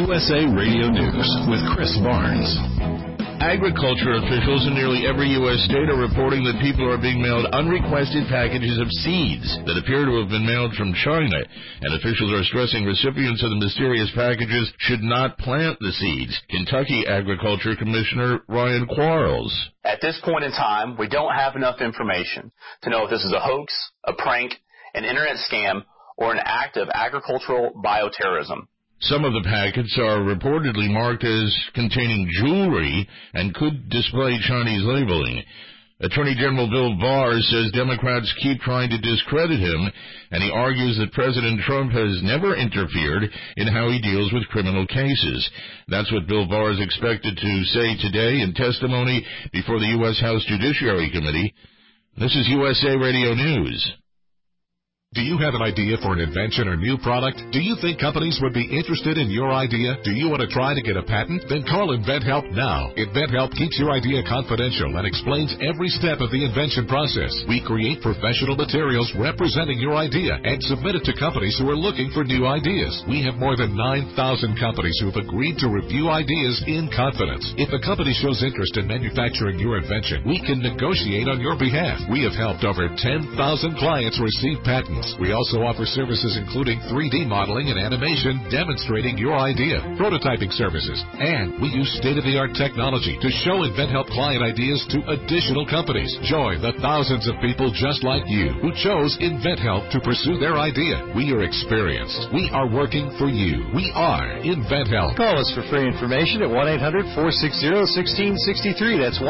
USA Radio News with Chris Barnes. Agriculture officials in nearly every U.S. state are reporting that people are being mailed unrequested packages of seeds that appear to have been mailed from China, and officials are stressing recipients of the mysterious packages should not plant the seeds. Kentucky Agriculture Commissioner Ryan Quarles. At this point in time, we don't have enough information to know if this is a hoax, a prank, an internet scam, or an act of agricultural bioterrorism. Some of the packets are reportedly marked as containing jewelry and could display Chinese labeling. Attorney General Bill Barr says Democrats keep trying to discredit him, and he argues that President Trump has never interfered in how he deals with criminal cases. That's what Bill Barr is expected to say today in testimony before the U.S. House Judiciary Committee. This is USA Radio News. Do you have an idea for an invention or new product? Do you think companies would be interested in your idea? Do you want to try to get a patent? Then call InventHelp now. InventHelp keeps your idea confidential and explains every step of the invention process. We create professional materials representing your idea and submit it to companies who are looking for new ideas. We have more than 9,000 companies who have agreed to review ideas in confidence. If a company shows interest in manufacturing your invention, we can negotiate on your behalf. We have helped over 10,000 clients receive patents. We also offer services including 3D modeling and animation demonstrating your idea, prototyping services, and we use state-of-the-art technology to show InventHelp client ideas to additional companies. Join the thousands of people just like you who chose InventHelp to pursue their idea. We are experienced. We are working for you. We are InventHelp. Call us for free information at 1-800-460-1663. That's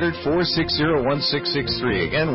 1-800-460-1663. Again,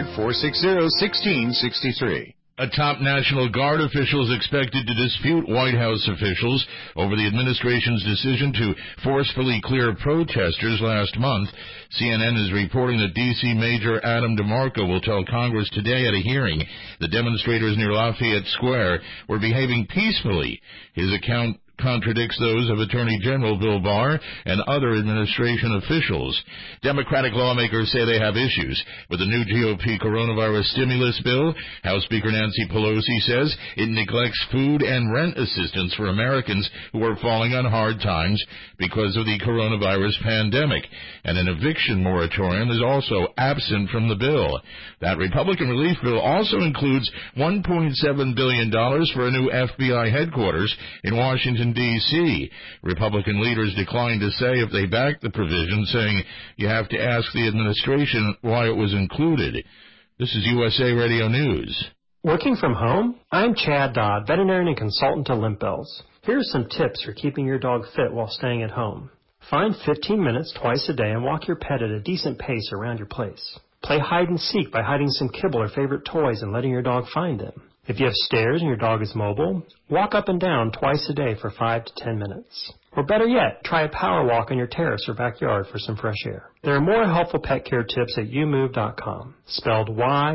1-800-460-1663. A top National Guard official is expected to dispute White House officials over the administration's decision to forcefully clear protesters last month. CNN is reporting that D.C. Major Adam DeMarco will tell Congress today at a hearing the demonstrators near Lafayette Square were behaving peacefully. His account contradicts those of Attorney General Bill Barr and other administration officials. Democratic lawmakers say they have issues with the new GOP coronavirus stimulus bill. House Speaker Nancy Pelosi says it neglects food and rent assistance for Americans who are falling on hard times because of the coronavirus pandemic. And an eviction moratorium is also absent from the bill. That Republican relief bill also includes $1.7 billion for a new FBI headquarters in Washington, D.C. Republican leaders declined to say if they backed the provision, saying you have to ask the administration why it was included. This is USA Radio News. Working from home? I'm Chad Dodd, veterinarian and consultant to Limp Bells. Here are some tips for keeping your dog fit while staying at home. Find 15 minutes twice a day and walk your pet at a decent pace around your place. Play hide and seek by hiding some kibble or favorite toys and letting your dog find them. If you have stairs and your dog is mobile, walk up and down twice a day for 5 to 10 minutes. Or better yet, try a power walk on your terrace or backyard for some fresh air. There are more helpful pet care tips at youmove.com, spelled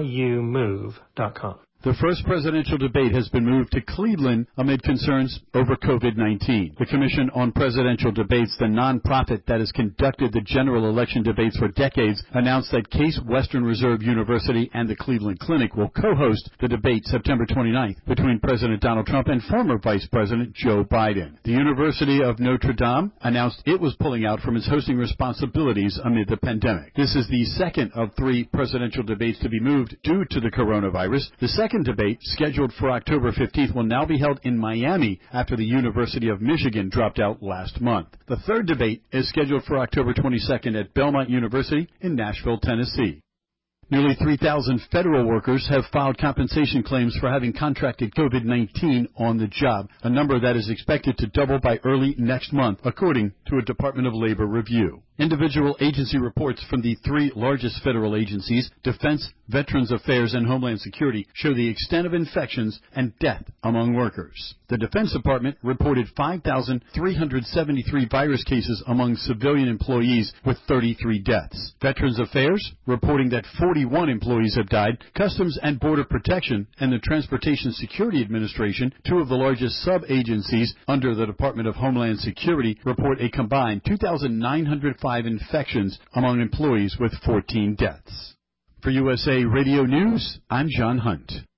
youmove.com. The first presidential debate has been moved to Cleveland amid concerns over COVID-19. The Commission on Presidential Debates, the nonprofit that has conducted the general election debates for decades, announced that Case Western Reserve University and the Cleveland Clinic will co-host the debate September 29th between President Donald Trump and former Vice President Joe Biden. The University of Notre Dame announced it was pulling out from its hosting responsibilities amid the pandemic. This is the second of 3 presidential debates to be moved due to the coronavirus. The second debate, scheduled for October 15th, will now be held in Miami after the University of Michigan dropped out last month. The third debate is scheduled for October 22nd at Belmont University in Nashville, Tennessee. Nearly 3,000 federal workers have filed compensation claims for having contracted COVID-19 on the job, a number that is expected to double by early next month, according to a Department of Labor review. Individual agency reports from the 3 largest federal agencies, Defense, Veterans Affairs, and Homeland Security, show the extent of infections and death among workers. The Defense Department reported 5,373 virus cases among civilian employees with 33 deaths. Veterans Affairs reporting that 41 employees have died. Customs and Border Protection and the Transportation Security Administration, 2 of the largest sub-agencies under the Department of Homeland Security, report a combined 2,905 infections among employees with 14 deaths. For USA Radio News, I'm John Hunt.